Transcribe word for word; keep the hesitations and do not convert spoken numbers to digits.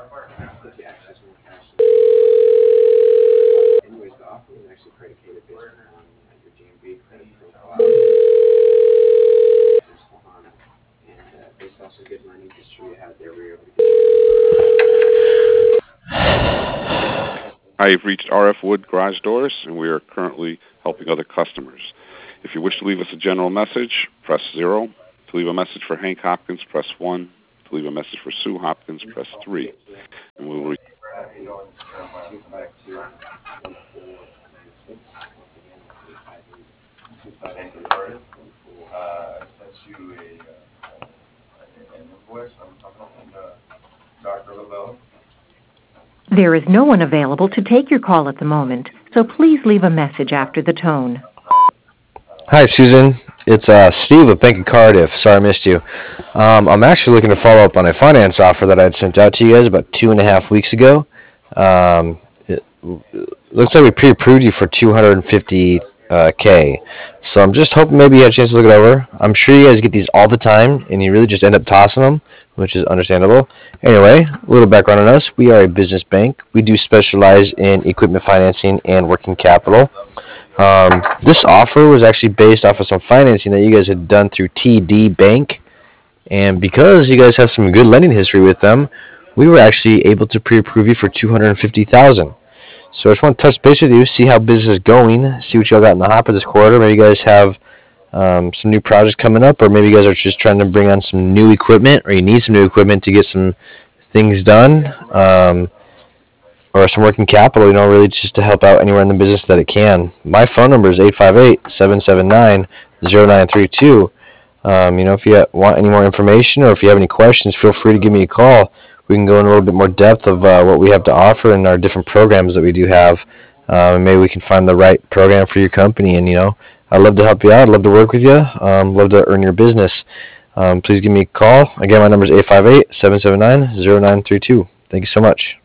If you access more cash. Anyways, the offer was actually predicated based on uh, your D M V credit profile. Susquehanna. And uh, based off some good lending history you had there, we were able to get Hi, you've reached R F Wood Garage Doors, and we are currently helping other customers. If you wish to leave us a general message, press zero. To leave a message for Hank Hopkins, press one. To leave a message for Sue Hopkins, press three. And we will re- two five two, one four nine six. Once again, that's eight five eight, two five two, one four. Uh, I sent you a, uh, an invoice from, from, uh, Doctor LaBelle. There is no one available to take your call at the moment, so please leave a message after the tone. Hi, Susan. It's uh, Steve with Bank of Cardiff. Sorry I missed you. Um, I'm actually looking to follow up on a finance offer that I had sent out to you guys about two and a half weeks ago. Um, it looks like we pre-approved you for two hundred fifty K. So I'm just hoping maybe you had a chance to look it over. I'm sure you guys get these all the time, and you really just end up tossing them, which is understandable. Anyway, a little background on us. We are a business bank. We do specialize in equipment financing and working capital. Um, this offer was actually based off of some financing that you guys had done through T D Bank, and because you guys have some good lending history with them, we were actually able to pre-approve you for two hundred fifty thousand dollars. So I just want to touch base with you, see how business is going, see what y'all got in the hopper this quarter. Maybe you guys have um, some new projects coming up, or maybe you guys are just trying to bring on some new equipment, or you need some new equipment to get some things done. Um, or some working capital, you know, really just to help out anywhere in the business that it can. My phone number is eight five eight, seven seven nine, zero nine three two. Um, you know, if you want any more information or if you have any questions, feel free to give me a call. We can go in a little bit more depth of uh, what we have to offer and our different programs that we do have. Um, and maybe we can find the right program for your company. And, you know, I'd love to help you out. I'd love to work with you. Um, love to earn your business. Um, please give me a call. Again, my number is eight five eight, seven seven nine, zero nine three two. Thank you so much.